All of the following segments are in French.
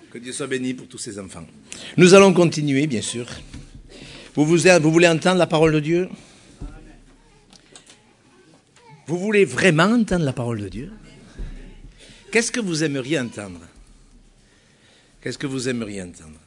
Que Dieu soit béni pour tous ses enfants. Nous allons continuer, bien sûr. Vous voulez entendre la parole de Dieu? Vous voulez vraiment entendre la parole de Dieu? Qu'est-ce que vous aimeriez entendre? Qu'est-ce que vous aimeriez entendre?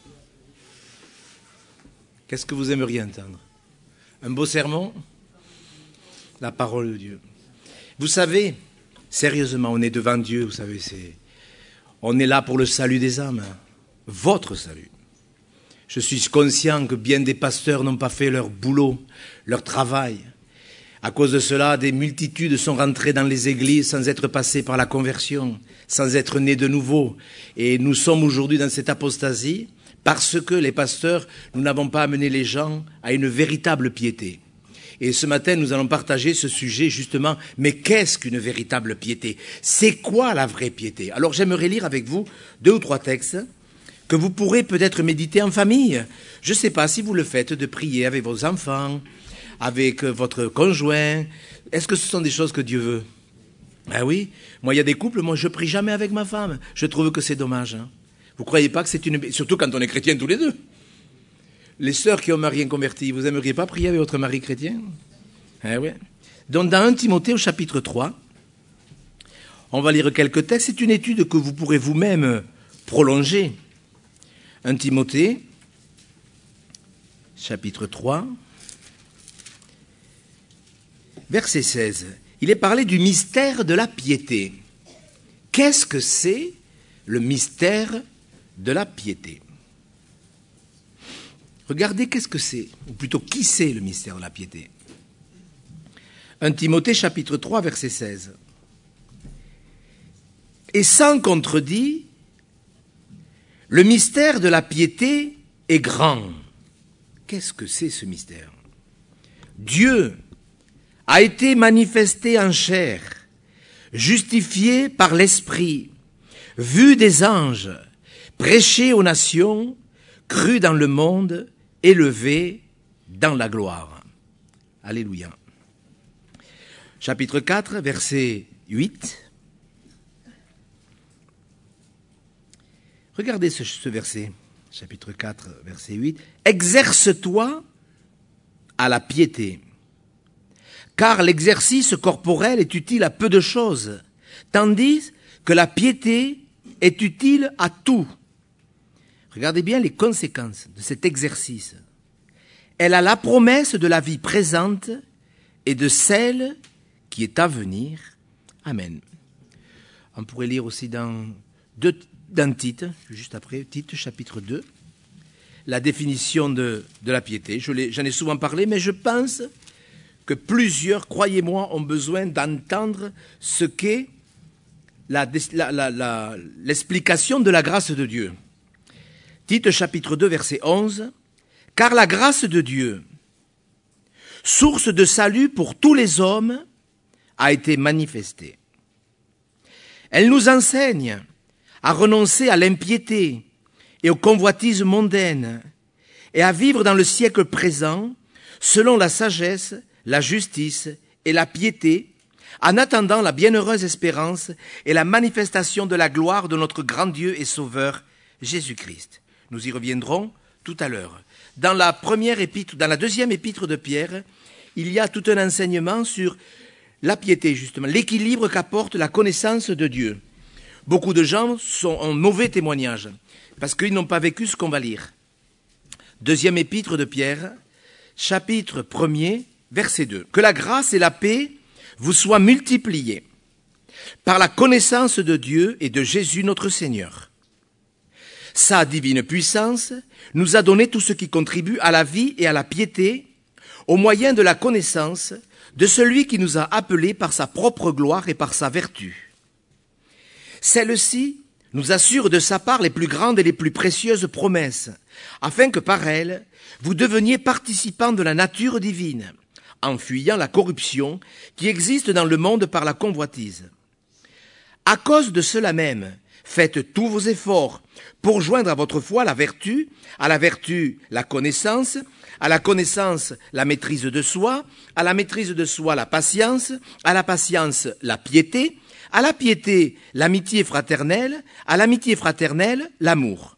Qu'est-ce que vous aimeriez entendre? Un beau sermon? La parole de Dieu. Vous savez, sérieusement, on est devant Dieu, vous savez, on est là pour le salut des âmes, votre salut. Je suis conscient que bien des pasteurs n'ont pas fait leur boulot, leur travail. À cause de cela, des multitudes sont rentrées dans les églises sans être passées par la conversion, sans être nées de nouveau. Et nous sommes aujourd'hui dans cette apostasie parce que les pasteurs, nous n'avons pas amené les gens à une véritable piété. Et ce matin, nous allons partager ce sujet justement, mais qu'est-ce qu'une véritable piété? C'est quoi la vraie piété? Alors j'aimerais lire avec vous 2 ou 3 textes que vous pourrez peut-être méditer en famille. Je ne sais pas si vous le faites, de prier avec vos enfants, avec votre conjoint. Est-ce que ce sont des choses que Dieu veut? Ah oui, moi il y a des couples, moi je prie jamais avec ma femme. Je trouve que c'est dommage. Hein. Vous ne croyez pas que c'est une... Surtout quand on est chrétien tous les deux. Les sœurs qui ont mari converti, vous n'aimeriez pas prier avec votre mari chrétien? Eh oui. Donc dans 1 Timothée au chapitre 3, on va lire quelques textes. C'est une étude que vous pourrez vous-même prolonger. 1 Timothée, chapitre 3, verset 16. Il est parlé du mystère de la piété. Qu'est-ce que c'est le mystère de la piété? Regardez qu'est-ce que c'est, ou plutôt qui c'est le mystère de la piété. 1 Timothée chapitre 3 verset 16. Et sans contredit, le mystère de la piété est grand. Qu'est-ce que c'est ce mystère? Dieu a été manifesté en chair, justifié par l'Esprit, vu des anges, prêché aux nations, cru dans le monde, élevé dans la gloire. Alléluia. Chapitre 4, verset 8. Regardez ce verset, chapitre 4, verset 8. « Exerce-toi à la piété, car l'exercice corporel est utile à peu de choses, tandis que la piété est utile à tout. » Regardez bien les conséquences de cet exercice. Elle a la promesse de la vie présente et de celle qui est à venir. Amen. On pourrait lire aussi dans Tite, juste après, Tite chapitre 2, la définition de la piété. J'en ai souvent parlé, mais je pense que plusieurs, croyez-moi, ont besoin d'entendre ce qu'est l'explication de la grâce de Dieu. Tite chapitre 2 verset 11, « Car la grâce de Dieu, source de salut pour tous les hommes, a été manifestée. Elle nous enseigne à renoncer à l'impiété et aux convoitises mondaines et à vivre dans le siècle présent selon la sagesse, la justice et la piété, en attendant la bienheureuse espérance et la manifestation de la gloire de notre grand Dieu et Sauveur, Jésus-Christ. » Nous y reviendrons tout à l'heure. Dans la deuxième épître de Pierre, il y a tout un enseignement sur la piété, justement, l'équilibre qu'apporte la connaissance de Dieu. Beaucoup de gens sont en mauvais témoignage, parce qu'ils n'ont pas vécu ce qu'on va lire. Deuxième épître de Pierre, chapitre 1er, verset 2. « Que la grâce et la paix vous soient multipliées par la connaissance de Dieu et de Jésus notre Seigneur. Sa divine puissance nous a donné tout ce qui contribue à la vie et à la piété au moyen de la connaissance de celui qui nous a appelés par sa propre gloire et par sa vertu. Celle-ci nous assure de sa part les plus grandes et les plus précieuses promesses, afin que par elles, vous deveniez participants de la nature divine, en fuyant la corruption qui existe dans le monde par la convoitise. À cause de cela même, faites tous vos efforts pour joindre à votre foi la vertu, à la vertu la connaissance, à la connaissance la maîtrise de soi, à la maîtrise de soi la patience, à la patience la piété, À la piété, l'amitié fraternelle, à l'amitié fraternelle, l'amour.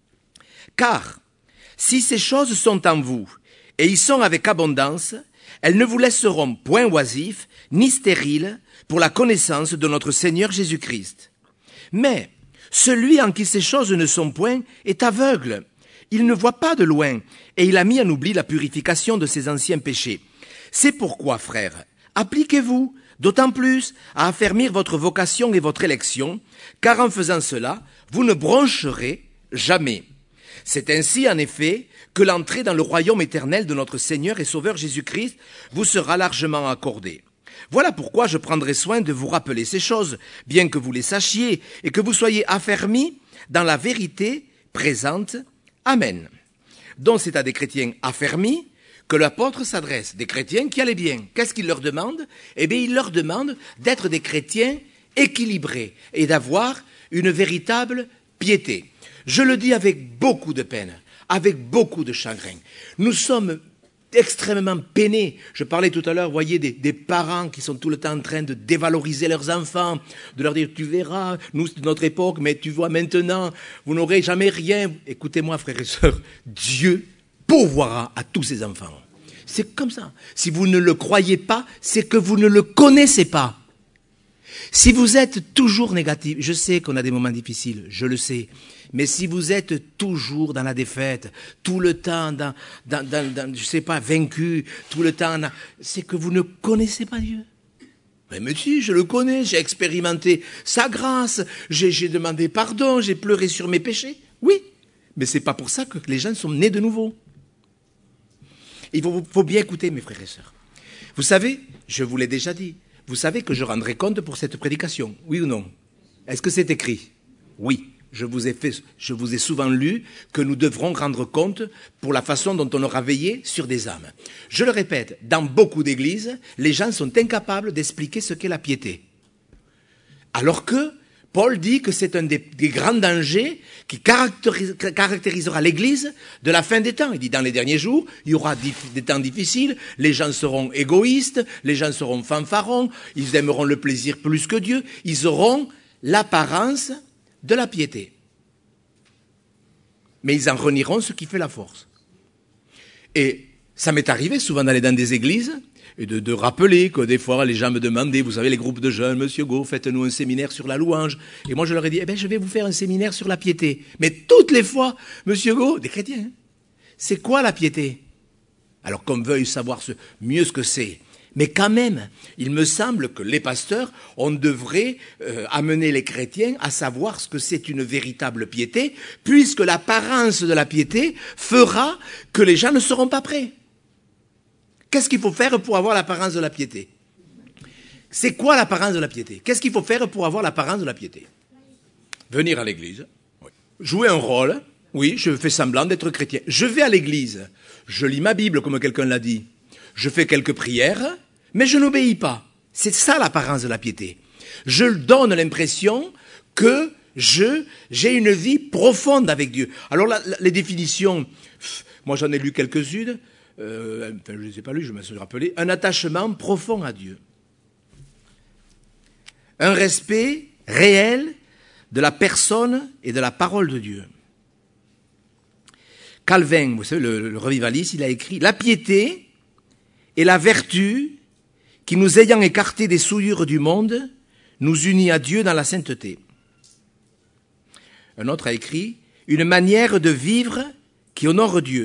Car, si ces choses sont en vous, et y sont avec abondance, elles ne vous laisseront point oisifs, ni stériles, pour la connaissance de notre Seigneur Jésus-Christ. Mais, celui en qui ces choses ne sont point est aveugle. Il ne voit pas de loin, et il a mis en oubli la purification de ses anciens péchés. C'est pourquoi, frères, appliquez-vous, d'autant plus, à affermir votre vocation et votre élection, car en faisant cela, vous ne broncherez jamais. C'est ainsi, en effet, que l'entrée dans le royaume éternel de notre Seigneur et Sauveur Jésus-Christ vous sera largement accordée. Voilà pourquoi je prendrai soin de vous rappeler ces choses, bien que vous les sachiez, et que vous soyez affermis dans la vérité présente. Amen. Donc c'est à des chrétiens affermis que l'apôtre s'adresse, des chrétiens qui allaient bien. Qu'est-ce qu'il leur demande? Eh bien, il leur demande d'être des chrétiens équilibrés et d'avoir une véritable piété. Je le dis avec beaucoup de peine, avec beaucoup de chagrin. Nous sommes extrêmement peinés. Je parlais tout à l'heure, vous voyez, des parents qui sont tout le temps en train de dévaloriser leurs enfants, de leur dire, tu verras, nous c'est de notre époque, mais tu vois maintenant, vous n'aurez jamais rien. Écoutez-moi, frères et sœurs, Dieu pourvoira à tous ses enfants. C'est comme ça. Si vous ne le croyez pas, c'est que vous ne le connaissez pas. Si vous êtes toujours négatif, je sais qu'on a des moments difficiles, je le sais, mais si vous êtes toujours dans la défaite, tout le temps je sais pas, vaincu, tout le temps, c'est que vous ne connaissez pas Dieu. Mais si, je le connais, j'ai expérimenté sa grâce, j'ai demandé pardon, j'ai pleuré sur mes péchés. Oui, mais c'est pas pour ça que les gens sont nés de nouveau. Il faut bien écouter, mes frères et sœurs. Vous savez, je vous l'ai déjà dit, vous savez que je rendrai compte pour cette prédication, oui ou non? Est-ce que c'est écrit? Oui. Je vous ai souvent lu que nous devrons rendre compte pour la façon dont on aura veillé sur des âmes. Je le répète, dans beaucoup d'églises, les gens sont incapables d'expliquer ce qu'est la piété. Alors que Paul dit que c'est un des grands dangers qui caractérisera l'Église de la fin des temps. Il dit dans les derniers jours, il y aura des temps difficiles, les gens seront égoïstes, les gens seront fanfarons, ils aimeront le plaisir plus que Dieu, ils auront l'apparence de la piété. Mais ils en renieront ce qui fait la force. Et ça m'est arrivé souvent d'aller dans des églises et de rappeler que des fois les gens me demandaient, vous savez, les groupes de jeunes, Monsieur Go, faites-nous un séminaire sur la louange. Et moi je leur ai dit, eh bien je vais vous faire un séminaire sur la piété. Mais toutes les fois, Monsieur Go, des chrétiens, hein, c'est quoi la piété? Alors qu'on veuille savoir mieux ce que c'est. Mais quand même, il me semble que les pasteurs, on devrait amener les chrétiens à savoir ce que c'est une véritable piété, puisque l'apparence de la piété fera que les gens ne seront pas prêts. Qu'est-ce qu'il faut faire pour avoir l'apparence de la piété? C'est quoi l'apparence de la piété? Qu'est-ce qu'il faut faire pour avoir l'apparence de la piété? Venir à l'église, oui. Jouer un rôle, oui, je fais semblant d'être chrétien. Je vais à l'église, je lis ma Bible comme quelqu'un l'a dit. Je fais quelques prières, mais je n'obéis pas. C'est ça l'apparence de la piété. Je donne l'impression que j'ai une vie profonde avec Dieu. Alors les définitions, moi j'en ai lu quelques-unes, je ne les ai pas lues, je me suis rappelé. Un attachement profond à Dieu. Un respect réel de la personne et de la parole de Dieu. Calvin, vous savez, le revivaliste, il a écrit « La piété et la vertu qui, nous ayant écartés des souillures du monde, nous unit à Dieu dans la sainteté. » Un autre a écrit « Une manière de vivre qui honore Dieu. »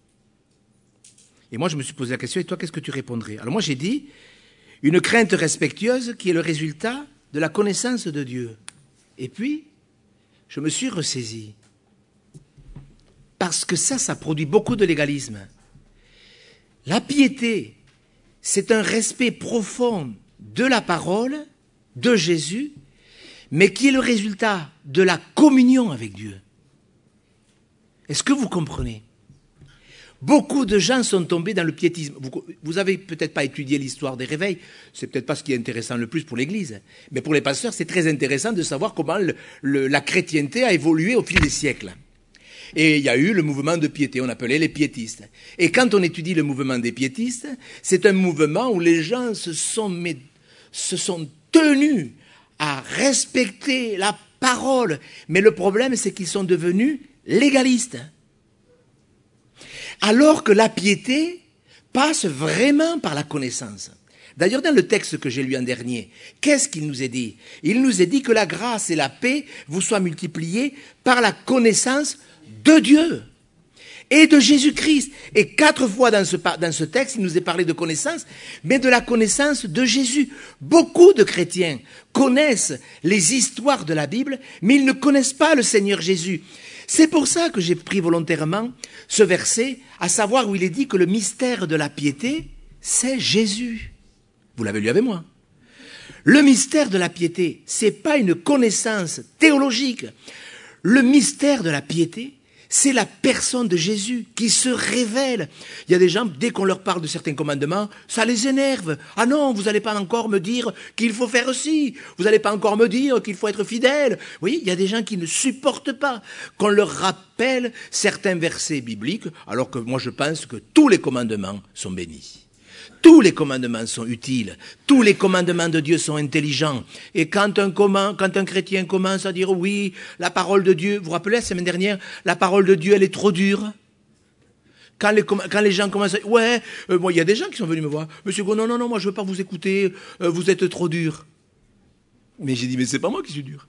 Et moi, je me suis posé la question, et toi, qu'est-ce que tu répondrais? Alors moi, j'ai dit « Une crainte respectueuse qui est le résultat de la connaissance de Dieu. » Et puis, je me suis ressaisi. Parce que ça produit beaucoup de légalisme. La piété, c'est un respect profond de la parole, de Jésus, mais qui est le résultat de la communion avec Dieu. Est-ce que vous comprenez? Beaucoup de gens sont tombés dans le piétisme. Vous avez peut-être pas étudié l'histoire des réveils, c'est peut-être pas ce qui est intéressant le plus pour l'Église, mais pour les pasteurs, c'est très intéressant de savoir comment la chrétienté a évolué au fil des siècles. Et il y a eu le mouvement de piété, on appelait les piétistes. Et quand on étudie le mouvement des piétistes, c'est un mouvement où les gens se sont tenus à respecter la parole. Mais le problème, c'est qu'ils sont devenus légalistes. Alors que la piété passe vraiment par la connaissance. D'ailleurs, dans le texte que j'ai lu en dernier, qu'est-ce qu'il nous est dit? Il nous est dit que la grâce et la paix vous soient multipliées par la connaissance de Dieu et de Jésus-Christ. Et 4 fois dans ce texte, il nous est parlé de connaissance, mais de la connaissance de Jésus. Beaucoup de chrétiens connaissent les histoires de la Bible, mais ils ne connaissent pas le Seigneur Jésus. C'est pour ça que j'ai pris volontairement ce verset, à savoir où il est dit que le mystère de la piété, c'est Jésus. Vous l'avez lu avec moi. Le mystère de la piété, c'est pas une connaissance théologique. Le mystère de la piété, c'est la personne de Jésus qui se révèle. Il y a des gens, dès qu'on leur parle de certains commandements, ça les énerve. Ah non, vous n'allez pas encore me dire qu'il faut faire ci. Vous n'allez pas encore me dire qu'il faut être fidèle. Oui, il y a des gens qui ne supportent pas qu'on leur rappelle certains versets bibliques, alors que moi je pense que tous les commandements sont bénis. Tous les commandements sont utiles. Tous les commandements de Dieu sont intelligents. Et quand un chrétien commence à dire oui, la parole de Dieu, vous vous rappelez la semaine dernière, la parole de Dieu, elle est trop dure. Quand les gens commencent à dire, ouais, moi il y a des gens qui sont venus me voir. Monsieur Gon, non, moi je veux pas vous écouter, vous êtes trop dur. Mais j'ai dit, mais c'est pas moi qui suis dur.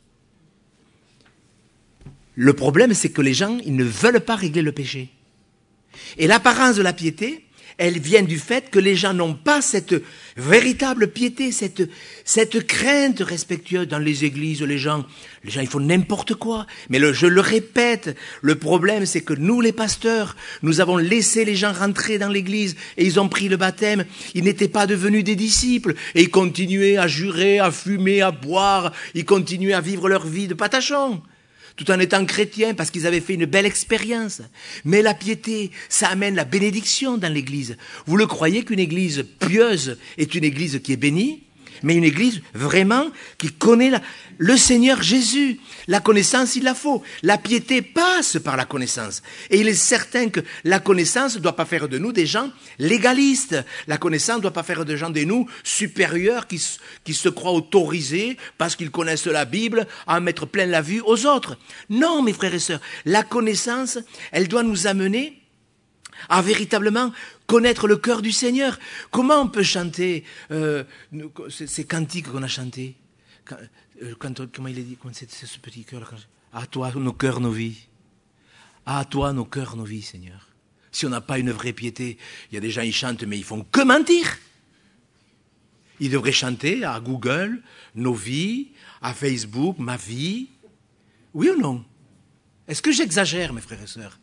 Le problème, c'est que les gens, ils ne veulent pas régler le péché. Et l'apparence de la piété, elle vient du fait que les gens n'ont pas cette véritable piété, cette crainte respectueuse dans les églises. Les gens ils font n'importe quoi. Mais je le répète, le problème c'est que nous les pasteurs, nous avons laissé les gens rentrer dans l'église et ils ont pris le baptême. Ils n'étaient pas devenus des disciples et ils continuaient à jurer, à fumer, à boire. Ils continuaient à vivre leur vie de patachon, tout en étant chrétiens, parce qu'ils avaient fait une belle expérience. Mais la piété, ça amène la bénédiction dans l'église. Vous le croyez qu'une église pieuse est une église qui est bénie? Mais une église vraiment qui connaît le Seigneur Jésus. La connaissance, il la faut. La piété passe par la connaissance. Et il est certain que la connaissance ne doit pas faire de nous des gens légalistes. La connaissance ne doit pas faire de gens de nous supérieurs qui se croient autorisés parce qu'ils connaissent la Bible à en mettre plein la vue aux autres. Non, mes frères et sœurs, la connaissance, elle doit nous amener à véritablement connaître le cœur du Seigneur. Comment on peut chanter ces cantiques qu'on a chantés? Comment il est dit? Comment c'est ce petit cœur là, à toi nos cœurs, nos vies. À toi nos cœurs, nos vies, Seigneur. Si on n'a pas une vraie piété, il y a des gens, ils chantent, mais ils font que mentir. Ils devraient chanter à Google, nos vies, à Facebook, ma vie. Oui ou non? Est-ce que j'exagère, mes frères et sœurs?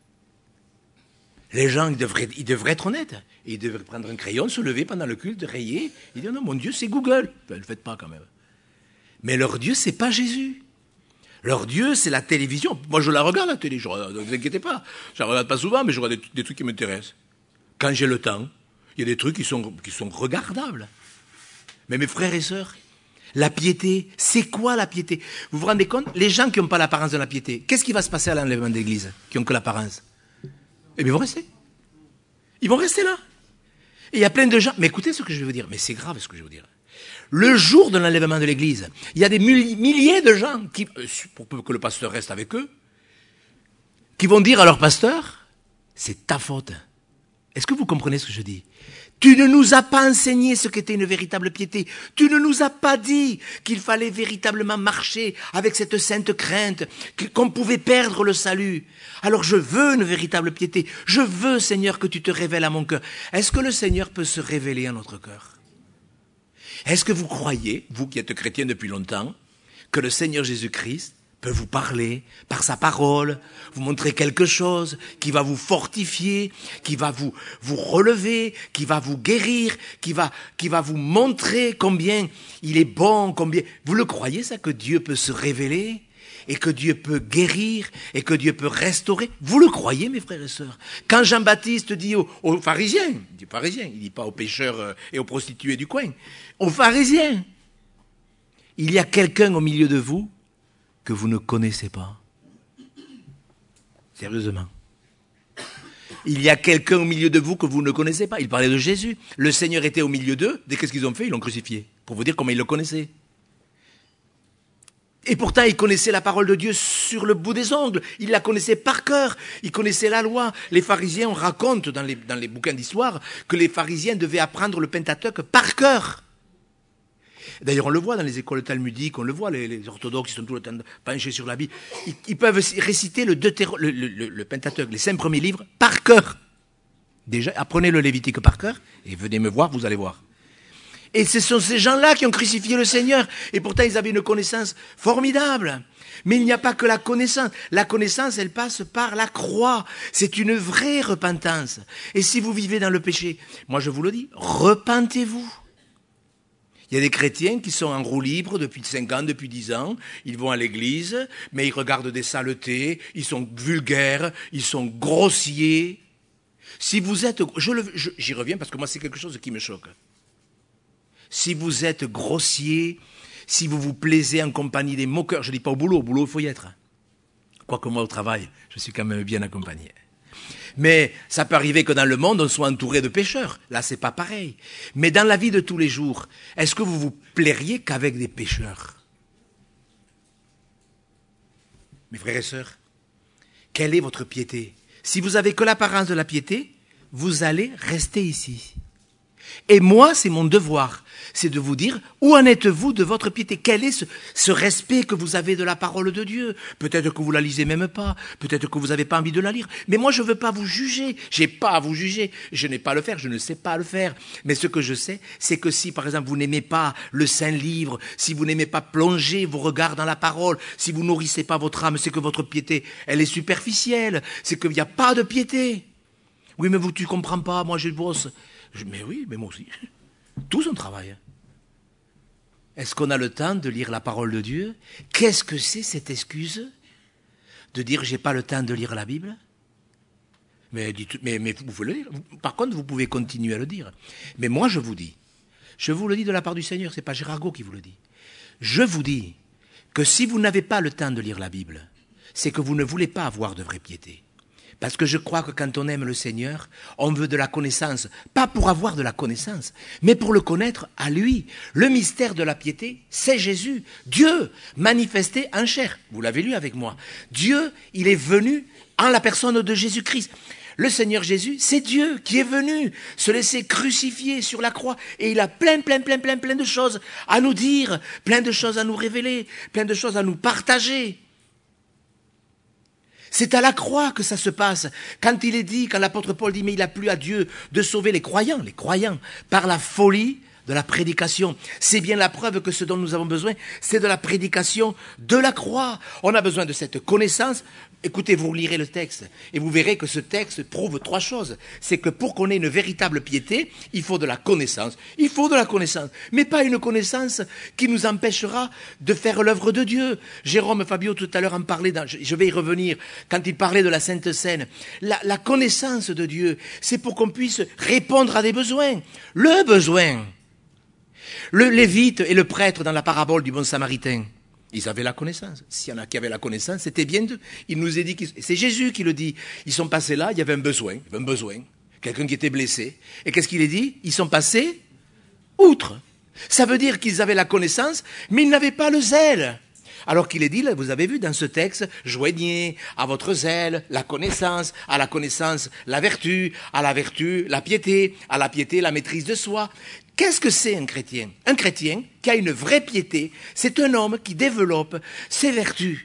Les gens, ils devraient être honnêtes. Ils devraient prendre un crayon, se lever pendant le culte, rayer. Ils disent, non, mon Dieu, c'est Google. Ben, ne le faites pas quand même. Mais leur Dieu, c'est pas Jésus. Leur Dieu, c'est la télévision. Moi, je la regarde, la télé. Ne vous inquiétez pas. Je la regarde pas souvent, mais je regarde des trucs qui m'intéressent. Quand j'ai le temps, il y a des trucs qui sont regardables. Mais mes frères et sœurs, la piété, c'est quoi la piété? Vous vous rendez compte? Les gens qui n'ont pas l'apparence de la piété, qu'est-ce qui va se passer à l'enlèvement d'église? Qui n'ont que l'apparence? Eh bien, ils vont rester. Ils vont rester là. Et il y a plein de gens. Mais écoutez ce que je vais vous dire. Mais c'est grave ce que je vais vous dire. Le jour de l'enlèvement de l'église, il y a des milliers de gens qui, pour peu que le pasteur reste avec eux, qui vont dire à leur pasteur, c'est ta faute. Est-ce que vous comprenez ce que je dis? Tu ne nous as pas enseigné ce qu'était une véritable piété. Tu ne nous as pas dit qu'il fallait véritablement marcher avec cette sainte crainte, qu'on pouvait perdre le salut. Alors je veux une véritable piété. Je veux, Seigneur, que tu te révèles à mon cœur. Est-ce que le Seigneur peut se révéler à notre cœur? Est-ce que vous croyez, vous qui êtes chrétien depuis longtemps, que le Seigneur Jésus-Christ peut vous parler par sa parole, vous montrer quelque chose qui va vous fortifier, qui va vous relever, qui va vous guérir, qui va vous montrer combien il est bon, combien... Vous le croyez ça, que Dieu peut se révéler et que Dieu peut guérir et que Dieu peut restaurer? Vous le croyez, mes frères et sœurs? Quand Jean-Baptiste dit aux pharisiens, il dit pas aux pécheurs et aux prostituées du coin, aux pharisiens, il y a quelqu'un au milieu de vous que vous ne connaissez pas. Sérieusement. Il y a quelqu'un au milieu de vous que vous ne connaissez pas. Il parlait de Jésus. Le Seigneur était au milieu d'eux. Dès qu'est-ce qu'ils ont fait? Ils l'ont crucifié. Pour vous dire comment ils le connaissaient. Et pourtant, il connaissait la parole de Dieu sur le bout des ongles. Il la connaissait par cœur. Il connaissait la loi. Les pharisiens, on raconte dans les bouquins d'histoire que les pharisiens devaient apprendre le Pentateuque par cœur. D'ailleurs, on le voit dans les écoles talmudiques, on le voit, les orthodoxes, ils sont tout le temps penchés sur la Bible. Ils peuvent réciter le Pentateuque, les 5 premiers livres, par cœur. Déjà, apprenez le Lévitique par cœur, et venez me voir, vous allez voir. Et ce sont ces gens-là qui ont crucifié le Seigneur. Et pourtant, ils avaient une connaissance formidable. Mais il n'y a pas que la connaissance. La connaissance, elle passe par la croix. C'est une vraie repentance. Et si vous vivez dans le péché, moi je vous le dis, repentez-vous. Il y a des chrétiens qui sont en roue libre depuis 5 ans, depuis 10 ans. Ils vont à l'église, mais ils regardent des saletés, ils sont vulgaires, ils sont grossiers. Si vous êtes... J'y reviens parce que moi c'est quelque chose qui me choque. Si vous êtes grossier, si vous vous plaisez en compagnie des moqueurs, je ne dis pas au boulot il faut y être. Quoique moi au travail, je suis quand même bien accompagné. Mais ça peut arriver que dans le monde, on soit entouré de pécheurs. Là, c'est pas pareil. Mais dans la vie de tous les jours, est-ce que vous vous plairiez qu'avec des pécheurs? Mes frères et sœurs, quelle est votre piété? Si vous avez que l'apparence de la piété, vous allez rester ici. Et moi, c'est mon devoir, c'est de vous dire, où en êtes-vous de votre piété? Quel est ce respect que vous avez de la parole de Dieu? Peut-être que vous la lisez même pas, peut-être que vous n'avez pas envie de la lire, mais moi je ne veux pas vous juger, j'ai pas à vous juger, je n'ai pas à le faire, je ne sais pas à le faire, mais ce que je sais, c'est que si par exemple vous n'aimez pas le Saint-Livre, si vous n'aimez pas plonger vos regards dans la parole, si vous nourrissez pas votre âme, c'est que votre piété, elle est superficielle, c'est qu'il n'y a pas de piété. Oui, mais tu comprends pas, moi je bosse. Mais oui, mais moi aussi. Tous on travaille. Est-ce qu'on a le temps de lire la parole de Dieu? Qu'est-ce que c'est cette excuse de dire j'ai pas le temps de lire la Bible? Mais vous pouvez le dire. Par contre, vous pouvez continuer à le dire. Mais moi, je vous le dis de la part du Seigneur, c'est pas Gérard Gault qui vous le dit. Je vous dis que si vous n'avez pas le temps de lire la Bible, c'est que vous ne voulez pas avoir de vraie piété. Parce que je crois que quand on aime le Seigneur, on veut de la connaissance, pas pour avoir de la connaissance, mais pour le connaître à lui. Le mystère de la piété, c'est Jésus, Dieu manifesté en chair. Vous l'avez lu avec moi. Dieu, il est venu en la personne de Jésus-Christ. Le Seigneur Jésus, c'est Dieu qui est venu se laisser crucifier sur la croix. Et il a plein de choses à nous dire, plein de choses à nous révéler, plein de choses à nous partager. C'est à la croix que ça se passe. Quand l'apôtre Paul dit, mais il a plu à Dieu de sauver les croyants, par la folie de la prédication. C'est bien la preuve que ce dont nous avons besoin, c'est de la prédication de la croix. On a besoin de cette connaissance. Écoutez, vous lirez le texte et vous verrez que ce texte prouve 3 choses. C'est que pour qu'on ait une véritable piété, il faut de la connaissance. Il faut de la connaissance, mais pas une connaissance qui nous empêchera de faire l'œuvre de Dieu. Jérôme Fabio tout à l'heure en parlait, je vais y revenir, quand il parlait de la Sainte Seine. La connaissance de Dieu, c'est pour qu'on puisse répondre à des besoins. Le besoin. Le lévite et le prêtre dans la parabole du bon samaritain, ils avaient la connaissance. S'il y en a qui avaient la connaissance, c'était bien d'eux. Il nous a dit, c'est Jésus qui le dit. Ils sont passés là, il y avait un besoin. Quelqu'un qui était blessé. Et qu'est-ce qu'il a dit? Ils sont passés outre. Ça veut dire qu'ils avaient la connaissance, mais ils n'avaient pas le zèle. Alors qu'il est dit, là, vous avez vu dans ce texte, joignez à votre zèle la connaissance, à la connaissance la vertu, à la vertu la piété, à la piété la maîtrise de soi. Qu'est-ce que c'est un chrétien? Un chrétien qui a une vraie piété, c'est un homme qui développe ses vertus.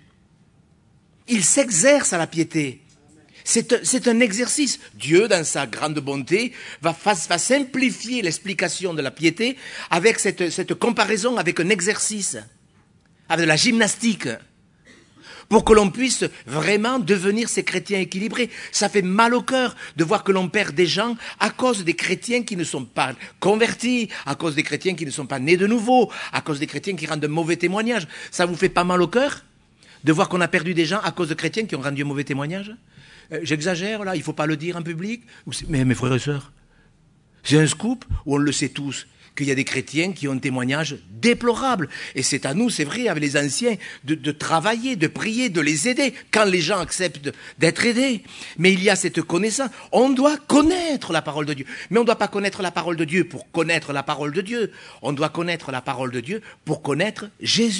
Il s'exerce à la piété. C'est un exercice. Dieu, dans sa grande bonté, va simplifier l'explication de la piété avec cette comparaison avec un exercice, avec de la gymnastique, pour que l'on puisse vraiment devenir ces chrétiens équilibrés. Ça fait mal au cœur de voir que l'on perd des gens à cause des chrétiens qui ne sont pas convertis, à cause des chrétiens qui ne sont pas nés de nouveau, à cause des chrétiens qui rendent de mauvais témoignages. Ça vous fait pas mal au cœur de voir qu'on a perdu des gens à cause de chrétiens qui ont rendu un mauvais témoignage? J'exagère là, il ne faut pas le dire en public. Mais mes frères et sœurs, c'est un scoop où on le sait tous, qu'il y a des chrétiens qui ont un témoignage déplorable. Et c'est à nous, c'est vrai, avec les anciens, de travailler, de prier, de les aider, quand les gens acceptent d'être aidés. Mais il y a cette connaissance. On doit connaître la parole de Dieu. Mais on ne doit pas connaître la parole de Dieu pour connaître la parole de Dieu. On doit connaître la parole de Dieu pour connaître Jésus.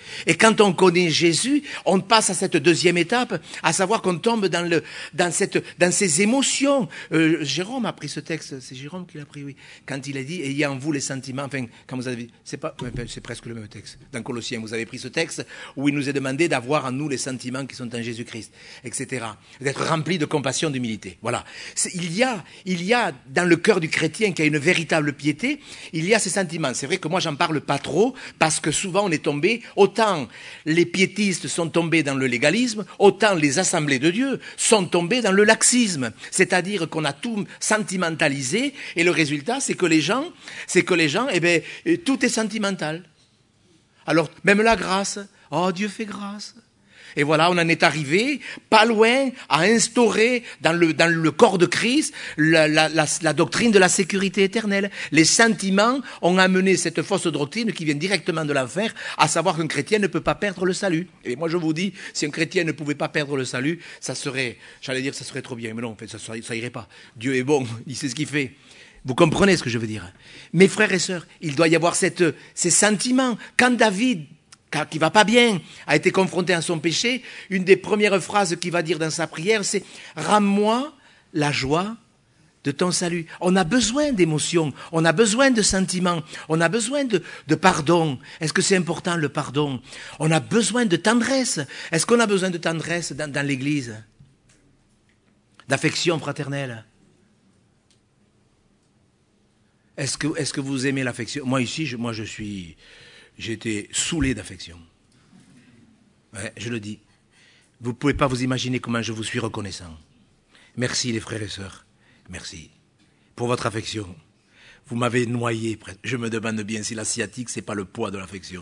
Et quand on connaît Jésus, on passe à cette deuxième étape, à savoir qu'on tombe dans ces émotions. Jérôme a pris ce texte, c'est Jérôme qui l'a pris, oui. Quand il a dit, ayez en vous les sentiments, enfin, quand vous avez, c'est presque le même texte. Dans Colossiens, vous avez pris ce texte où il nous est demandé d'avoir en nous les sentiments qui sont en Jésus-Christ, etc. D'être rempli de compassion, d'humilité. Voilà. Il y a dans le cœur du chrétien qui a une véritable piété, il y a ces sentiments. C'est vrai que moi, j'en parle pas trop, parce que souvent on est tombé, autant les piétistes sont tombés dans le légalisme, autant les assemblées de Dieu sont tombées dans le laxisme. C'est-à-dire qu'on a tout sentimentalisé, et le résultat, c'est que les gens, tout est sentimental. Alors, même la grâce, oh, Dieu fait grâce. Et voilà, on en est arrivé, pas loin, à instaurer dans le corps de Christ la doctrine de la sécurité éternelle. Les sentiments ont amené cette fausse doctrine qui vient directement de l'enfer, à savoir qu'un chrétien ne peut pas perdre le salut. Et moi je vous dis, si un chrétien ne pouvait pas perdre le salut, ça serait trop bien. Mais non, en fait, ça irait pas. Dieu est bon, il sait ce qu'il fait. Vous comprenez ce que je veux dire? Mes frères et sœurs, il doit y avoir ces sentiments. Quand David, qui va pas bien, a été confronté à son péché, une des premières phrases qu'il va dire dans sa prière, c'est « Rends-moi la joie de ton salut ». On a besoin d'émotions, on a besoin de sentiments, on a besoin de pardon. Est-ce que c'est important le pardon? On a besoin de tendresse. Est-ce qu'on a besoin de tendresse dans l'Église? D'affection fraternelle? Est-ce que vous aimez l'affection? Moi ici, j'ai été saoulé d'affection. Ouais, je le dis. Vous ne pouvez pas vous imaginer comment je vous suis reconnaissant. Merci les frères et sœurs. Merci pour votre affection. Vous m'avez noyé. Je me demande bien si la sciatique, c'est pas le poids de l'affection.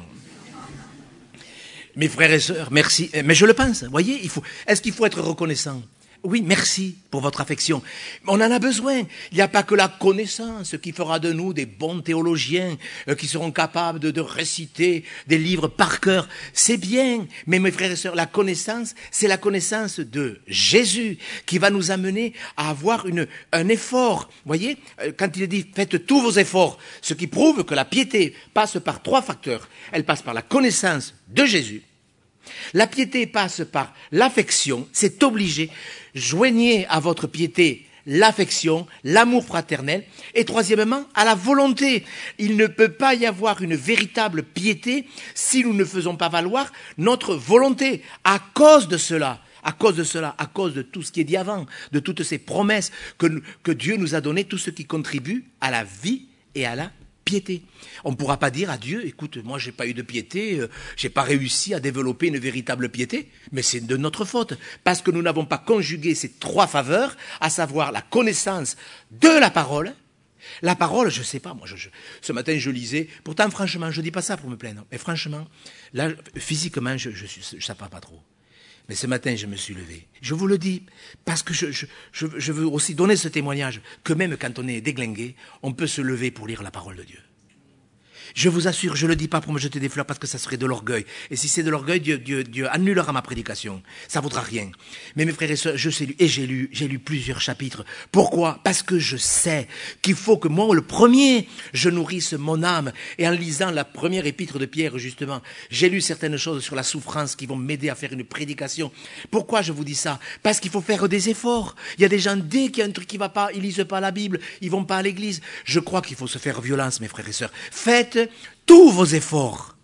Mes frères et sœurs, merci. Mais je le pense. Voyez, est-ce qu'il faut être reconnaissant? Oui, merci pour votre affection. On en a besoin. Il n'y a pas que la connaissance qui fera de nous des bons théologiens qui seront capables de réciter des livres par cœur. C'est bien, mais mes frères et sœurs, la connaissance, c'est la connaissance de Jésus qui va nous amener à avoir un effort. Vous voyez, quand il est dit « faites tous vos efforts », ce qui prouve que la piété passe par 3 facteurs. Elle passe par la connaissance de Jésus. La piété passe par l'affection, c'est obligé. Joignez à votre piété l'affection, l'amour fraternel, et troisièmement, à la volonté. Il ne peut pas y avoir une véritable piété si nous ne faisons pas valoir notre volonté. À cause de cela, à cause de tout ce qui est dit avant, de toutes ces promesses que Dieu nous a données, tout ce qui contribue à la vie et à la piété. On ne pourra pas dire à Dieu, écoute, moi j'ai pas eu de piété, j'ai pas réussi à développer une véritable piété, mais c'est de notre faute, parce que nous n'avons pas conjugué ces 3 faveurs, à savoir la connaissance de la parole. La parole, je sais pas, moi, ce matin je lisais, pourtant franchement, je dis pas ça pour me plaindre, mais franchement, là, physiquement, ça va pas trop. Mais ce matin, je me suis levé. Je vous le dis, parce que je veux aussi donner ce témoignage, que même quand on est déglingué, on peut se lever pour lire la parole de Dieu. Je vous assure, je ne le dis pas pour me jeter des fleurs parce que ça serait de l'orgueil. Et si c'est de l'orgueil, Dieu annulera ma prédication. Ça ne vaudra rien. Mais mes frères et sœurs, j'ai lu plusieurs chapitres. Pourquoi? Parce que je sais qu'il faut que moi, le premier, je nourrisse mon âme. Et en lisant la première épître de Pierre, justement, j'ai lu certaines choses sur la souffrance qui vont m'aider à faire une prédication. Pourquoi je vous dis ça? Parce qu'il faut faire des efforts. Il y a des gens, dès qu'il y a un truc qui ne va pas, ils lisent pas la Bible, ils vont pas à l'église. Je crois qu'il faut se faire violence, mes frères et sœurs. Faites tous vos efforts.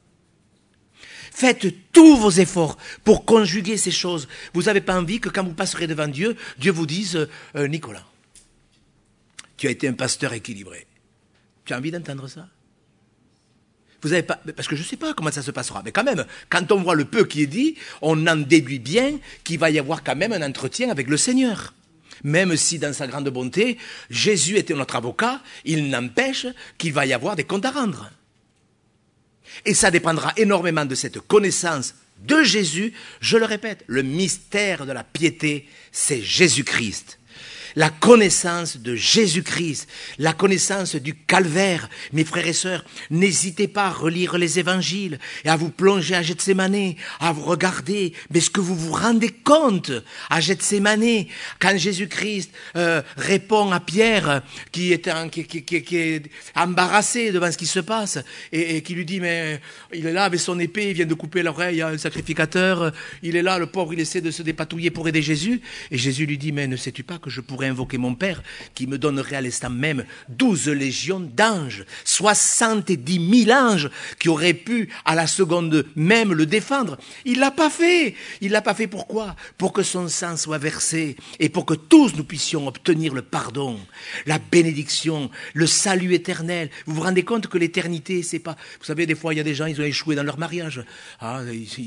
Faites tous vos efforts pour conjuguer ces choses. Vous n'avez pas envie que quand vous passerez devant Dieu, Dieu vous dise « Nicolas, tu as été un pasteur équilibré. » Tu as envie d'entendre ça? Vous avez pas, parce que je ne sais pas comment ça se passera, mais quand même, quand on voit le peu qui est dit, on en déduit bien qu'il va y avoir quand même un entretien avec le Seigneur. Même si dans sa grande bonté, Jésus était notre avocat, il n'empêche qu'il va y avoir des comptes à rendre. Et ça dépendra énormément de cette connaissance de Jésus. Je le répète, le mystère de la piété, c'est Jésus-Christ. la connaissance de Jésus-Christ, la connaissance du calvaire. Mes frères et sœurs, n'hésitez pas à relire les évangiles et à vous plonger à Gethsémani, à vous regarder. Mais est-ce que vous vous rendez compte à Gethsémani, quand Jésus-Christ répond à Pierre, qui est embarrassé devant ce qui se passe, et qui lui dit, mais il est là avec son épée, il vient de couper l'oreille à un sacrificateur, il est là, le pauvre, il essaie de se dépatouiller pour aider Jésus, et Jésus lui dit, mais ne sais-tu pas que je pourrais invoquer mon Père, qui me donnerait à l'instant même 12 légions d'anges, 70 000 anges, qui auraient pu, à la seconde même, le défendre. Il l'a pas fait. Il l'a pas fait pourquoi? Pour que son sang soit versé, et pour que tous nous puissions obtenir le pardon, la bénédiction, le salut éternel. Vous vous rendez compte que l'éternité, c'est pas... Vous savez, des fois, il y a des gens, ils ont échoué dans leur mariage. Ah,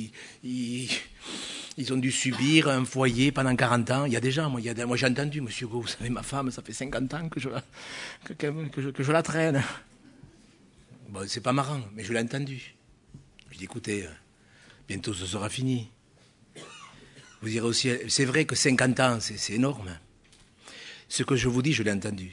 ils ont dû subir un foyer pendant 40 ans. Il y a des gens, moi j'ai entendu, monsieur Go, vous savez, ma femme, ça fait 50 ans que je la traîne. Bon, c'est pas marrant, mais je l'ai entendu. Je dis, écoutez, bientôt ce sera fini. Vous direz aussi, c'est vrai que 50 ans, c'est énorme. Ce que je vous dis, je l'ai entendu.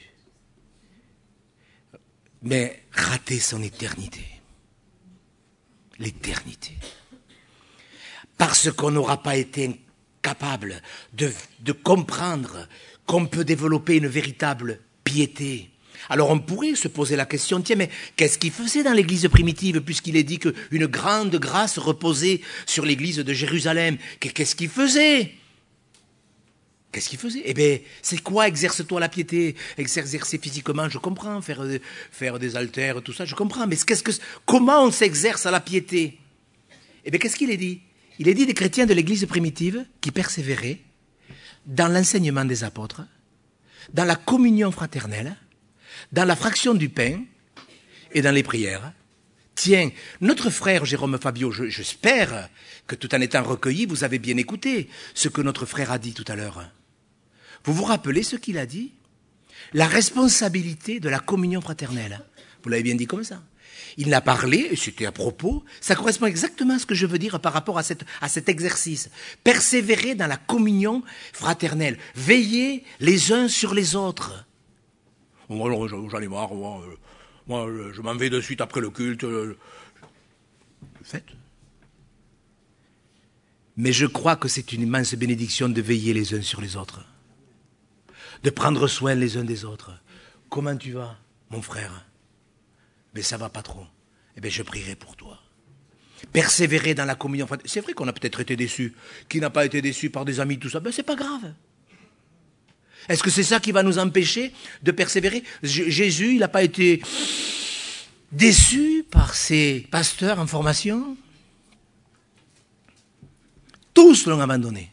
Mais rater son éternité. L'éternité. Parce qu'on n'aura pas été capable de comprendre qu'on peut développer une véritable piété. Alors on pourrait se poser la question, tiens, mais qu'est-ce qu'il faisait dans l'église primitive, puisqu'il est dit qu'une grande grâce reposait sur l'église de Jérusalem? Qu'est-ce qu'il faisait? Qu'est-ce qu'il faisait? Eh bien, c'est quoi? Exerce-toi la piété, exercer physiquement, je comprends, faire des haltères, tout ça, je comprends, mais comment on s'exerce à la piété? Eh bien, qu'est-ce qu'il est dit? Il est dit des chrétiens de l'église primitive qui persévéraient dans l'enseignement des apôtres, dans la communion fraternelle, dans la fraction du pain et dans les prières. Tiens, notre frère Jérôme Fabio, j'espère que tout en étant recueilli, vous avez bien écouté ce que notre frère a dit tout à l'heure. Vous vous rappelez ce qu'il a dit? La responsabilité de la communion fraternelle. Vous l'avez bien dit comme ça. Il a parlé, et c'était à propos, ça correspond exactement à ce que je veux dire par rapport à cet exercice. Persévérer dans la communion fraternelle. Veiller les uns sur les autres. Moi, j'en ai marre, moi, je m'en vais de suite après le culte. Faites. Mais je crois que c'est une immense bénédiction de veiller les uns sur les autres. De prendre soin les uns des autres. Comment tu vas, mon frère? Mais ça va pas trop. Eh bien, je prierai pour toi. Persévérer dans la communion fraternelle. C'est vrai qu'on a peut-être été déçus. Qui n'a pas été déçu par des amis, tout ça? Ben, c'est pas grave. Est-ce que c'est ça qui va nous empêcher de persévérer? Jésus, il n'a pas été déçu par ses pasteurs en formation? Tous l'ont abandonné.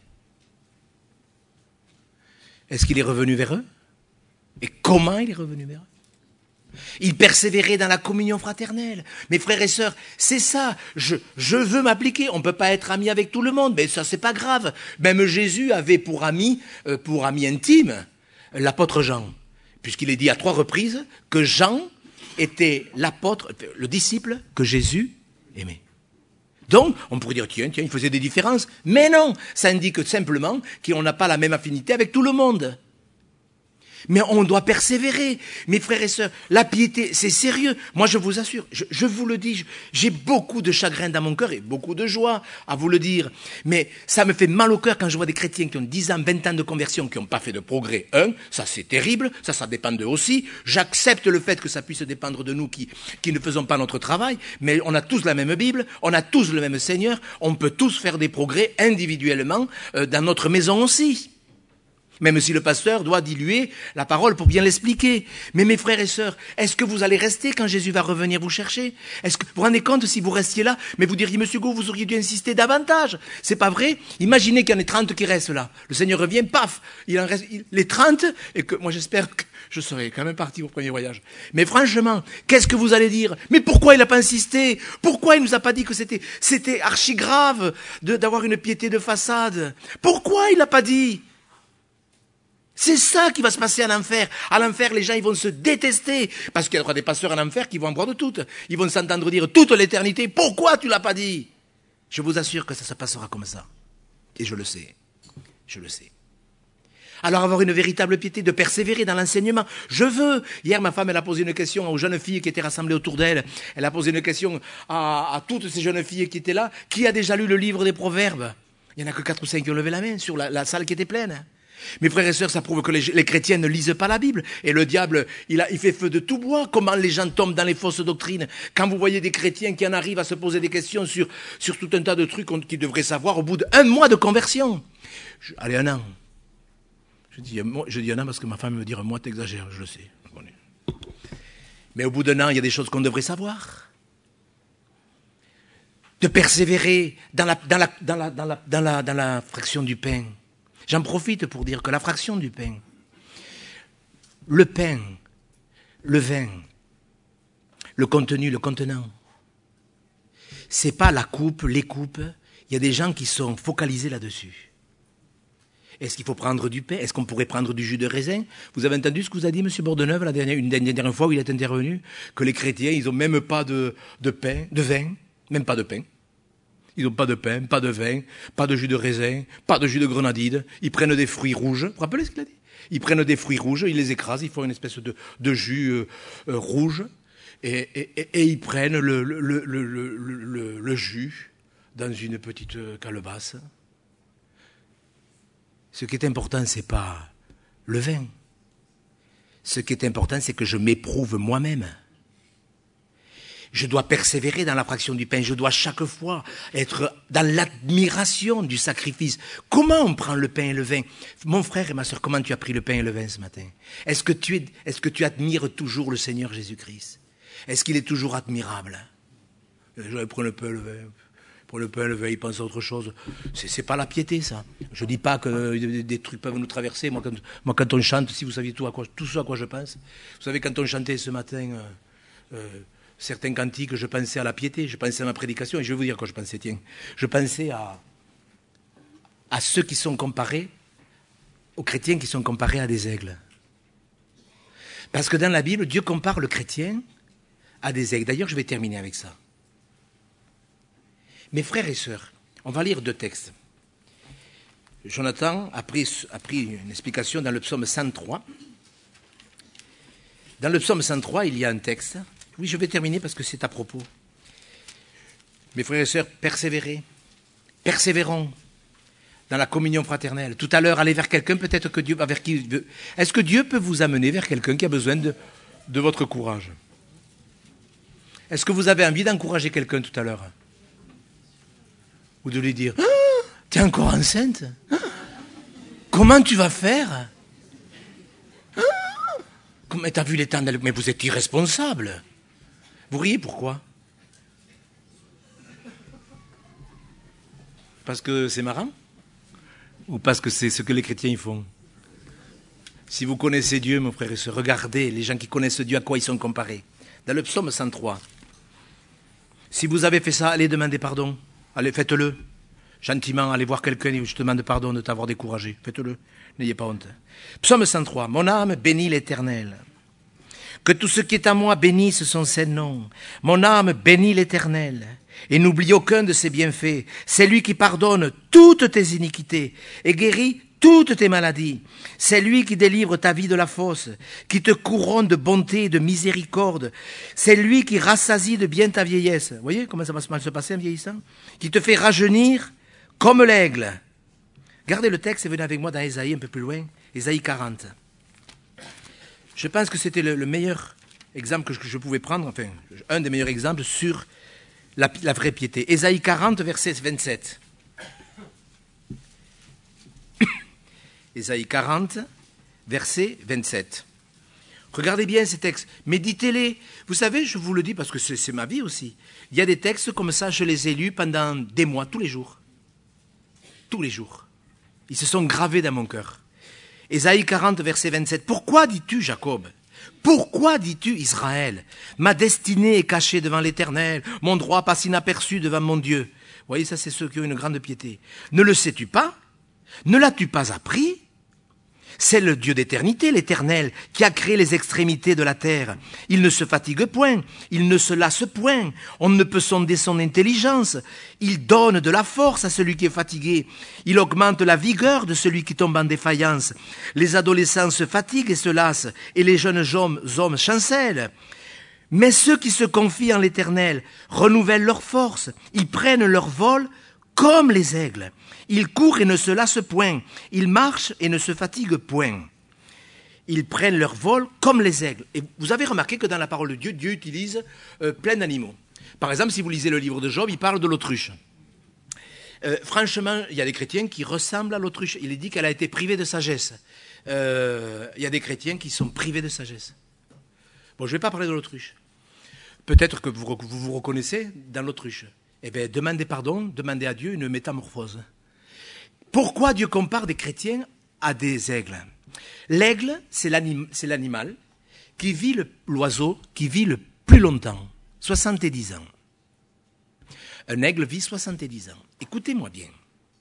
Est-ce qu'il est revenu vers eux? Et comment il est revenu vers eux? Il persévérait dans la communion fraternelle. Mes frères et sœurs, c'est ça. Je veux m'appliquer. On ne peut pas être ami avec tout le monde, mais ça, c'est pas grave. Même Jésus avait pour ami intime, l'apôtre Jean. Puisqu'il est dit à 3 reprises que Jean était l'apôtre, le disciple que Jésus aimait. Donc, on pourrait dire, tiens, il faisait des différences. Mais non, ça indique simplement qu'on n'a pas la même affinité avec tout le monde. Mais on doit persévérer. Mes frères et sœurs, la piété, c'est sérieux. Moi, je vous assure, je vous le dis, j'ai beaucoup de chagrin dans mon cœur et beaucoup de joie à vous le dire. Mais ça me fait mal au cœur quand je vois des chrétiens qui ont 10 ans, 20 ans de conversion, qui n'ont pas fait de progrès. Ça c'est terrible, ça dépend d'eux aussi. J'accepte le fait que ça puisse dépendre de nous qui ne faisons pas notre travail, mais on a tous la même Bible, on a tous le même Seigneur, on peut tous faire des progrès individuellement dans notre maison aussi. Même si le pasteur doit diluer la parole pour bien l'expliquer. Mais mes frères et sœurs, est-ce que vous allez rester quand Jésus va revenir vous chercher? Est-ce que vous vous rendez compte si vous restiez là? Mais vous diriez, monsieur Gou, vous auriez dû insister davantage. C'est pas vrai? Imaginez qu'il y en ait 30 qui restent là. Le Seigneur revient, paf, il en reste les 30, et que moi j'espère que je serai quand même parti au premier voyage. Mais franchement, qu'est-ce que vous allez dire? Mais pourquoi il n'a pas insisté? Pourquoi il nous a pas dit que c'était archi grave d'avoir une piété de façade? Pourquoi il n'a pas dit? C'est ça qui va se passer en enfer. À l'enfer, les gens, ils vont se détester. Parce qu'il y aura des pasteurs en enfer qui vont en boire de toutes. Ils vont s'entendre dire toute l'éternité, pourquoi tu l'as pas dit? Je vous assure que ça se passera comme ça. Et je le sais. Je le sais. Alors avoir une véritable piété, de persévérer dans l'enseignement. Je veux. Hier, ma femme, elle a posé une question aux jeunes filles qui étaient rassemblées autour d'elle. Elle a posé une question à toutes ces jeunes filles qui étaient là. Qui a déjà lu le livre des Proverbes? Il n'y en a que 4 ou 5 qui ont levé la main sur la salle qui était pleine. Mes frères et sœurs, ça prouve que les chrétiens ne lisent pas la Bible. Et le diable, il fait feu de tout bois. Comment les gens tombent dans les fausses doctrines. Quand vous voyez des chrétiens qui en arrivent à se poser des questions sur tout un tas de trucs qu'ils devraient savoir au bout d'1 mois de conversion. Allez, 1 an. Je dis 1 an parce que ma femme me dit 1 mois, t'exagères, je le sais. Mais au bout d'1 an, il y a des choses qu'on devrait savoir. De persévérer dans la fraction du pain. J'en profite pour dire que la fraction du pain, le vin, le contenu, le contenant, c'est pas la coupe, les coupes. Il y a des gens qui sont focalisés là-dessus. Est-ce qu'il faut prendre du pain? Est-ce qu'on pourrait prendre du jus de raisin? Vous avez entendu ce que vous a dit M. Bordeneuve une dernière fois où il est intervenu? Que les chrétiens, ils n'ont même pas de pain, de vin, même pas de pain. Ils n'ont pas de pain, pas de vin, pas de jus de raisin, pas de jus de grenadine. Ils prennent des fruits rouges. Vous vous rappelez ce qu'il a dit? Ils prennent des fruits rouges, ils les écrasent, ils font une espèce de jus rouge. Et ils prennent le jus dans une petite calebasse. Ce qui est important, c'est pas le vin. Ce qui est important, c'est que je m'éprouve moi-même. Je dois persévérer dans la fraction du pain. Je dois chaque fois être dans l'admiration du sacrifice. Comment on prend le pain et le vin? Mon frère et ma sœur, comment tu as pris le pain et le vin ce matin? Est-ce que tu admires toujours le Seigneur Jésus-Christ? Est-ce qu'il est toujours admirable? Les gens prennent le pain et le vin. Pour le pain, le vin, ils pensent à autre chose. C'est pas la piété, ça. Je dis pas que des trucs peuvent nous traverser. Moi, quand on chante, si vous saviez tout ce à quoi je pense. Vous savez, quand on chantait ce matin certains cantiques, je pensais à la piété, je pensais à ma prédication, et je vais vous dire quoi je pensais, tiens. Je pensais à ceux qui sont comparés, aux chrétiens qui sont comparés à des aigles. Parce que dans la Bible, Dieu compare le chrétien à des aigles. D'ailleurs, je vais terminer avec ça. Mes frères et sœurs, on va lire 2 textes. Jonathan a pris une explication dans le psaume 103. Dans le psaume 103, il y a un texte. Oui, je vais terminer parce que c'est à propos. Mes frères et sœurs, persévérez. Persévérons dans la communion fraternelle. Tout à l'heure, allez vers quelqu'un, peut-être que Dieu va vers qui veut. Est-ce que Dieu peut vous amener vers quelqu'un qui a besoin de votre courage? Est-ce que vous avez envie d'encourager quelqu'un tout à l'heure? Ou de lui dire, tu es encore enceinte? Comment tu vas faire? Mais t'as vu les temps, mais vous êtes irresponsable. Vous riez pourquoi? Parce que c'est marrant? Ou parce que c'est ce que les chrétiens y font? Si vous connaissez Dieu, mon frère et sœur, regardez les gens qui connaissent Dieu, à quoi ils sont comparés. Dans le psaume 103, si vous avez fait ça, allez demander pardon. Allez, faites-le. Gentiment, allez voir quelqu'un et je te demande pardon de t'avoir découragé. Faites-le. N'ayez pas honte. Psaume 103. Mon âme bénit l'Éternel. Que tout ce qui est à moi bénisse son saint nom. Mon âme bénit l'Éternel. Et n'oublie aucun de ses bienfaits. C'est lui qui pardonne toutes tes iniquités et guérit toutes tes maladies. C'est lui qui délivre ta vie de la fosse, qui te couronne de bonté et de miséricorde. C'est lui qui rassasie de bien ta vieillesse. Vous voyez comment ça va mal se passer en vieillissant? Qui te fait rajeunir comme l'aigle. Gardez le texte et venez avec moi dans Ésaïe un peu plus loin. Ésaïe 40. Je pense que c'était le meilleur exemple que je pouvais prendre, enfin, un des meilleurs exemples sur la vraie piété. Ésaïe 40, verset 27. Ésaïe 40, verset 27. Regardez bien ces textes, méditez-les. Vous savez, je vous le dis parce que c'est ma vie aussi. Il y a des textes comme ça, je les ai lus pendant des mois, tous les jours. Tous les jours. Ils se sont gravés dans mon cœur. Ésaïe 40, verset 27. Pourquoi dis-tu, Jacob? Pourquoi dis-tu, Israël? Ma destinée est cachée devant l'Éternel, mon droit passe inaperçu devant mon Dieu. Vous voyez, ça c'est ceux qui ont une grande piété. Ne le sais-tu pas? Ne l'as-tu pas appris? C'est le Dieu d'éternité, l'Éternel, qui a créé les extrémités de la terre. Il ne se fatigue point, il ne se lasse point, on ne peut sonder son intelligence. Il donne de la force à celui qui est fatigué. Il augmente la vigueur de celui qui tombe en défaillance. Les adolescents se fatiguent et se lassent, et les jeunes hommes chancellent. Mais ceux qui se confient en l'Éternel renouvellent leur force. Ils prennent leur vol comme les aigles. Ils courent et ne se lassent point. Ils marchent et ne se fatiguent point. Ils prennent leur vol comme les aigles. Et vous avez remarqué que dans la parole de Dieu, Dieu utilise plein d'animaux. Par exemple, si vous lisez le livre de Job, il parle de l'autruche. Franchement, il y a des chrétiens qui ressemblent à l'autruche. Il est dit qu'elle a été privée de sagesse. Il y a des chrétiens qui sont privés de sagesse. Bon, je ne vais pas parler de l'autruche. Peut-être que vous vous reconnaissez dans l'autruche. Eh bien, demandez pardon, demandez à Dieu une métamorphose. Pourquoi Dieu compare des chrétiens à des aigles? L'aigle, c'est l'animal qui vit, l'oiseau qui vit le plus longtemps, 70 ans. Un aigle vit 70 ans. Écoutez-moi bien.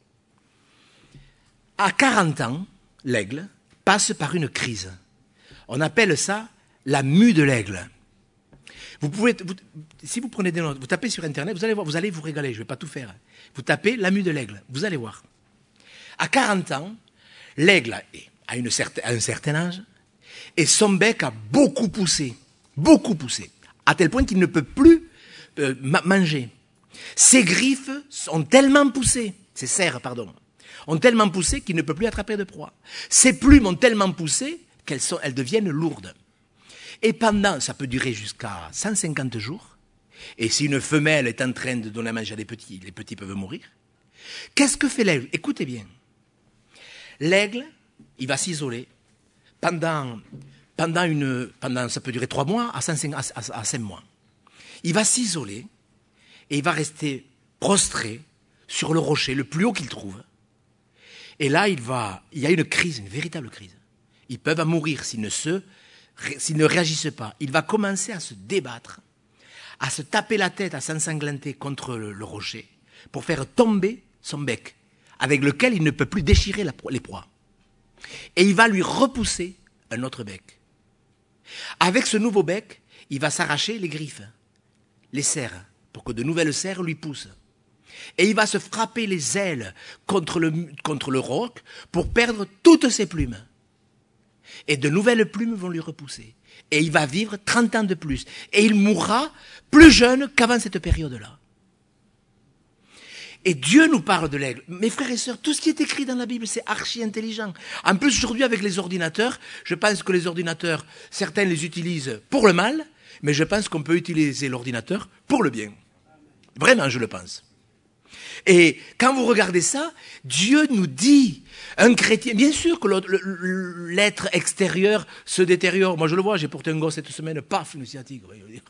À 40 ans, l'aigle passe par une crise. On appelle ça la mue de l'aigle. Si vous prenez des notes, vous tapez sur Internet, vous allez voir, vous allez vous régaler, je ne vais pas tout faire. Vous tapez la mue de l'aigle, vous allez voir. À 40 ans, l'aigle a un certain âge, et son bec a beaucoup poussé, à tel point qu'il ne peut plus manger. Ses griffes ont tellement poussé, ses serres, pardon, ont tellement poussé qu'il ne peut plus attraper de proie. Ses plumes ont tellement poussé qu'elles deviennent lourdes. Et ça peut durer jusqu'à 150 jours. Et si une femelle est en train de donner à manger à des petits, les petits peuvent mourir. Qu'est-ce que fait l'aigle? Écoutez bien. L'aigle, il va s'isoler pendant ça peut durer 3 mois à 5 mois. Il va s'isoler et il va rester prostré sur le rocher le plus haut qu'il trouve. Et là, il y a une crise, une véritable crise. Ils peuvent en mourir s'ils ne réagissent pas. Il va commencer à se débattre, à se taper la tête, à s'ensanglanter contre le rocher pour faire tomber son bec, avec lequel il ne peut plus déchirer les proies. Et il va lui repousser un autre bec. Avec ce nouveau bec, il va s'arracher les griffes, les serres, pour que de nouvelles serres lui poussent. Et il va se frapper les ailes contre le roc pour perdre toutes ses plumes. Et de nouvelles plumes vont lui repousser. Et il va vivre 30 ans de plus. Et il mourra plus jeune qu'avant cette période-là. Et Dieu nous parle de l'aigle. Mes frères et sœurs, tout ce qui est écrit dans la Bible, c'est archi intelligent. En plus, aujourd'hui, avec les ordinateurs, je pense que les ordinateurs, certains les utilisent pour le mal, mais je pense qu'on peut utiliser l'ordinateur pour le bien. Vraiment, je le pense. Et quand vous regardez ça, Dieu nous dit, un chrétien, bien sûr que l'être extérieur se détériore. Moi je le vois, j'ai porté un gosse cette semaine, paf, une sciatique.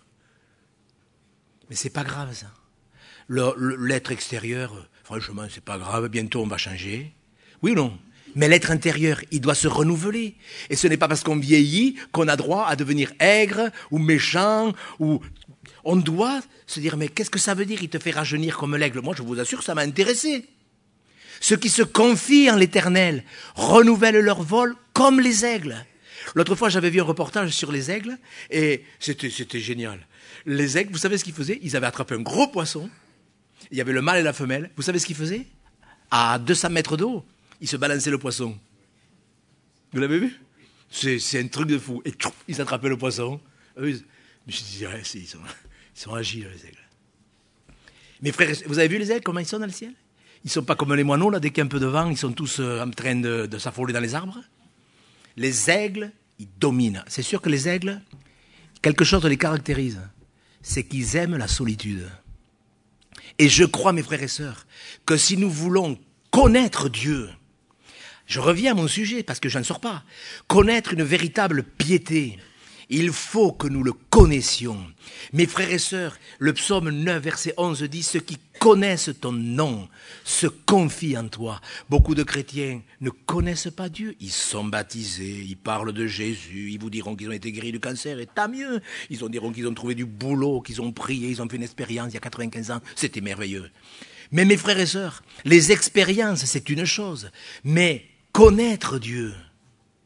Mais c'est pas grave ça. L'être extérieur, franchement, c'est pas grave, bientôt on va changer. Oui ou non? Mais l'être intérieur, il doit se renouveler. Et ce n'est pas parce qu'on vieillit qu'on a droit à devenir aigre ou méchant ou... On doit se dire, mais qu'est-ce que ça veut dire? Il te fait rajeunir comme l'aigle. Moi, je vous assure, ça m'a intéressé. Ceux qui se confient en l'Éternel renouvellent leur vol comme les aigles. L'autre fois, j'avais vu un reportage sur les aigles et c'était génial. Les aigles, vous savez ce qu'ils faisaient? Ils avaient attrapé un gros poisson. Il y avait le mâle et la femelle. Vous savez ce qu'ils faisaient? À 200 mètres d'eau, ils se balançaient le poisson. Vous l'avez vu? C'est un truc de fou. Et tchouf, ils attrapaient le poisson. Je me suis dit, ouais, ils sont agiles, les aigles. Mes frères, vous avez vu les aigles, comment ils sont dans le ciel? Ils ne sont pas comme les moineaux, là, dès qu'il y a un peu de vent, ils sont tous en train de s'affoler dans les arbres. Les aigles, ils dominent. C'est sûr que les aigles, quelque chose les caractérise, c'est qu'ils aiment la solitude. Et je crois, mes frères et sœurs, que si nous voulons connaître Dieu, je reviens à mon sujet parce que je n'en sors pas, connaître une véritable piété, il faut que nous le connaissions. Mes frères et sœurs, le psaume 9, verset 11 dit « Ceux qui connaissent ton nom se confient en toi ». Beaucoup de chrétiens ne connaissent pas Dieu. Ils sont baptisés, ils parlent de Jésus, ils vous diront qu'ils ont été guéris du cancer, et tant mieux. Ils vous diront qu'ils ont trouvé du boulot, qu'ils ont prié, ils ont fait une expérience il y a 95 ans. C'était merveilleux. Mais mes frères et sœurs, les expériences, c'est une chose. Mais connaître Dieu,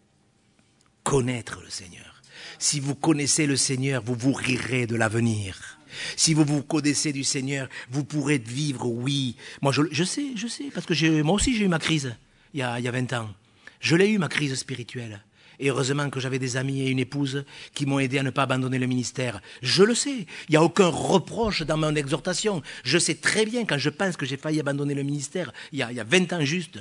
connaître le Seigneur. Si vous connaissez le Seigneur, vous vous rirez de l'avenir. Si vous vous connaissez du Seigneur, vous pourrez vivre, oui. Moi, je sais, parce que moi aussi j'ai eu ma crise il y a 20 ans. Je l'ai eu, ma crise spirituelle. Et heureusement que j'avais des amis et une épouse qui m'ont aidé à ne pas abandonner le ministère. Je le sais, il n'y a aucun reproche dans mon exhortation. Je sais très bien quand je pense que j'ai failli abandonner le ministère, il y a 20 ans juste.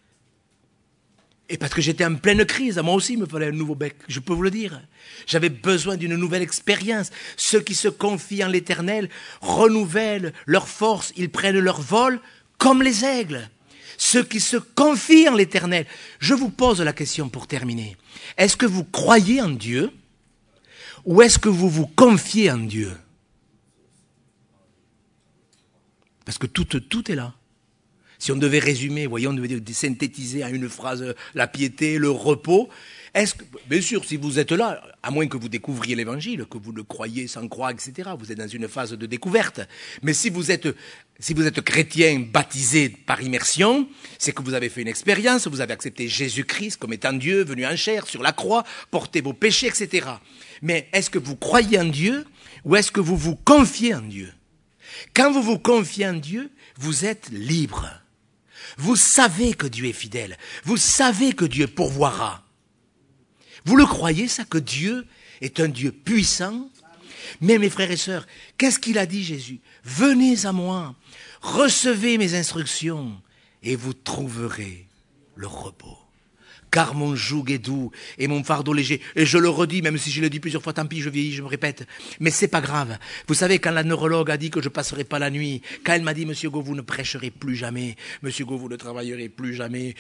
Et parce que j'étais en pleine crise, moi aussi il me fallait un nouveau bec, je peux vous le dire. J'avais besoin d'une nouvelle expérience. Ceux qui se confient en l'Éternel renouvellent leur force, ils prennent leur vol comme les aigles. Ceux qui se confient en l'Éternel. Je vous pose la question pour terminer. Est-ce que vous croyez en Dieu ou est-ce que vous vous confiez en Dieu? Parce que tout est là. Si on devait résumer, voyons, on devait synthétiser à une phrase la piété, le repos, est-ce que, bien sûr, si vous êtes là, à moins que vous découvriez l'Évangile, que vous le croyez sans croire, etc., vous êtes dans une phase de découverte. Mais si vous êtes chrétien baptisé par immersion, c'est que vous avez fait une expérience, vous avez accepté Jésus-Christ comme étant Dieu, venu en chair, sur la croix, porté vos péchés, etc. Mais est-ce que vous croyez en Dieu ou est-ce que vous vous confiez en Dieu? Quand vous vous confiez en Dieu, vous êtes libre. Vous savez que Dieu est fidèle. Vous savez que Dieu pourvoira. Vous le croyez, ça, que Dieu est un Dieu puissant? Mais mes frères et sœurs, qu'est-ce qu'il a dit Jésus? Venez à moi, recevez mes instructions et vous trouverez le repos. Car mon joug est doux et mon fardeau léger. Et je le redis, même si je le dis plusieurs fois, tant pis, je vieillis, je me répète. Mais c'est pas grave. Vous savez, quand la neurologue a dit que je passerai pas la nuit, quand elle m'a dit, Monsieur Go, vous ne prêcherez plus jamais, Monsieur Go, vous ne travaillerez plus jamais,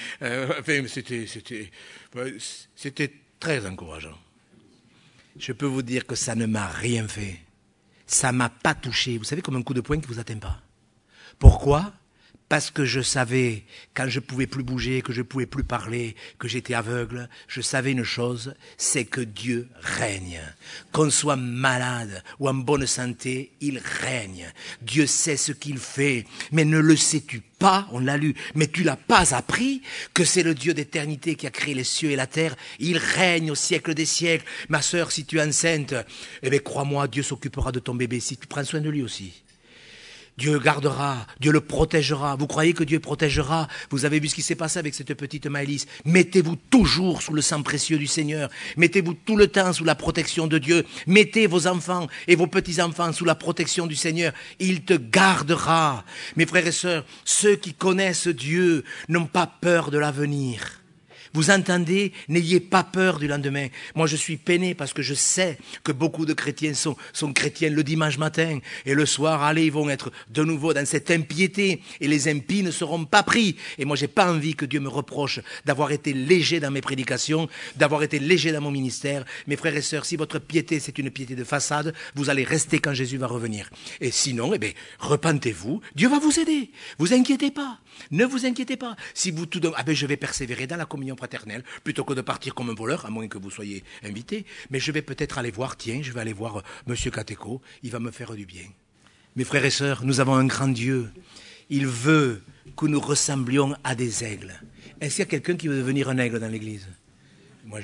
c'était très encourageant. Je peux vous dire que ça ne m'a rien fait. Ça m'a pas touché. Vous savez, comme un coup de poing qui vous atteint pas. Pourquoi? Parce que je savais, quand je pouvais plus bouger, que je pouvais plus parler, que j'étais aveugle, je savais une chose, c'est que Dieu règne. Qu'on soit malade ou en bonne santé, il règne. Dieu sait ce qu'il fait, mais ne le sais-tu pas, on l'a lu, mais tu l'as pas appris, que c'est le Dieu d'éternité qui a créé les cieux et la terre. Il règne au siècle des siècles. Ma sœur, si tu es enceinte, eh bien, crois-moi, Dieu s'occupera de ton bébé si tu prends soin de lui aussi. Dieu gardera, Dieu le protégera. Vous croyez que Dieu protégera? Vous avez vu ce qui s'est passé avec cette petite Maëlys. Mettez-vous toujours sous le sang précieux du Seigneur. Mettez-vous tout le temps sous la protection de Dieu. Mettez vos enfants et vos petits-enfants sous la protection du Seigneur. Il te gardera. Mes frères et sœurs, ceux qui connaissent Dieu n'ont pas peur de l'avenir. Vous entendez? N'ayez pas peur du lendemain. Moi, je suis peiné parce que je sais que beaucoup de chrétiens sont chrétiens le dimanche matin et le soir, allez, ils vont être de nouveau dans cette impiété et les impies ne seront pas pris. Et moi, j'ai pas envie que Dieu me reproche d'avoir été léger dans mes prédications, d'avoir été léger dans mon ministère. Mes frères et sœurs, si votre piété, c'est une piété de façade, vous allez rester quand Jésus va revenir. Et sinon, eh bien, repentez-vous. Dieu va vous aider. Vous inquiétez pas. Ne vous inquiétez pas. Si vous tout d'un, je vais persévérer dans la communion fraternelle, plutôt que de partir comme un voleur, à moins que vous soyez invité, mais je vais peut-être aller voir, je vais aller voir Monsieur Katéko, il va me faire du bien. Mes frères et sœurs, nous avons un grand Dieu. Il veut que nous ressemblions à des aigles. Est-ce qu'il y a quelqu'un qui veut devenir un aigle dans l'église? Moi,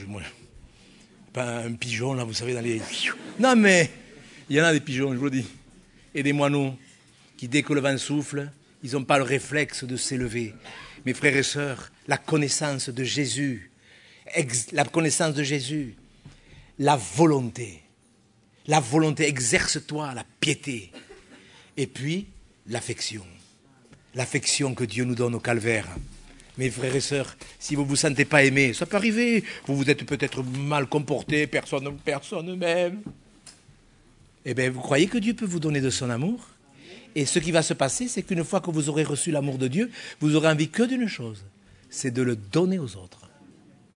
pas un pigeon, là, vous savez, dans les... Non, mais il y en a des pigeons, je vous le dis. Et des moineaux qui, dès que le vent souffle, ils n'ont pas le réflexe de s'élever. Mes frères et sœurs, la connaissance de Jésus, la volonté, exerce-toi la piété. Et puis, l'affection que Dieu nous donne au calvaire. Mes frères et sœurs, si vous ne vous sentez pas aimé, ça peut arriver, vous vous êtes peut-être mal comporté, personne même. Eh bien, vous croyez que Dieu peut vous donner de son amour ? Et ce qui va se passer, c'est qu'une fois que vous aurez reçu l'amour de Dieu, vous aurez envie que d'une chose, c'est de le donner aux autres.